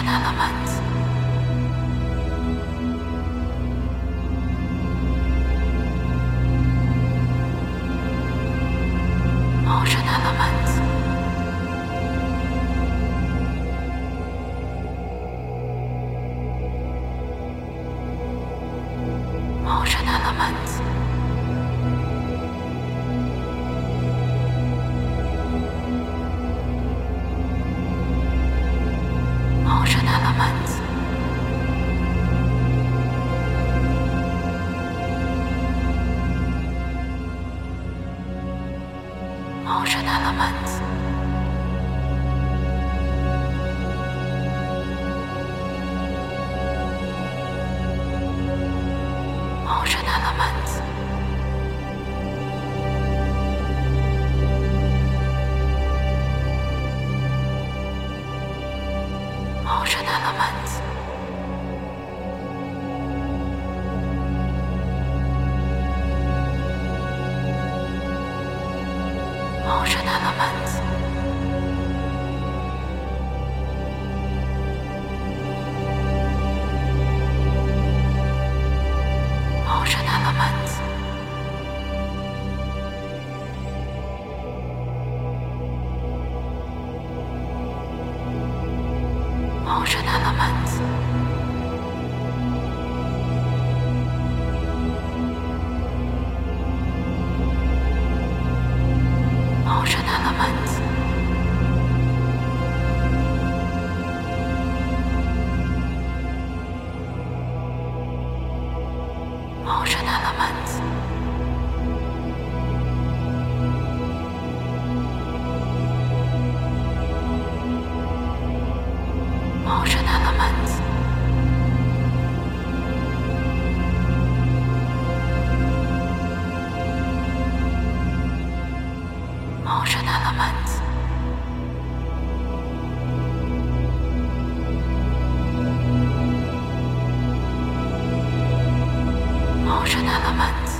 element. Motion element. Motion element. Motion element. Motion element. Motion element. Motion element. Motion element. Motion element. Motion element. Motion element. Motion element. Motion element. Motion element. Motion element.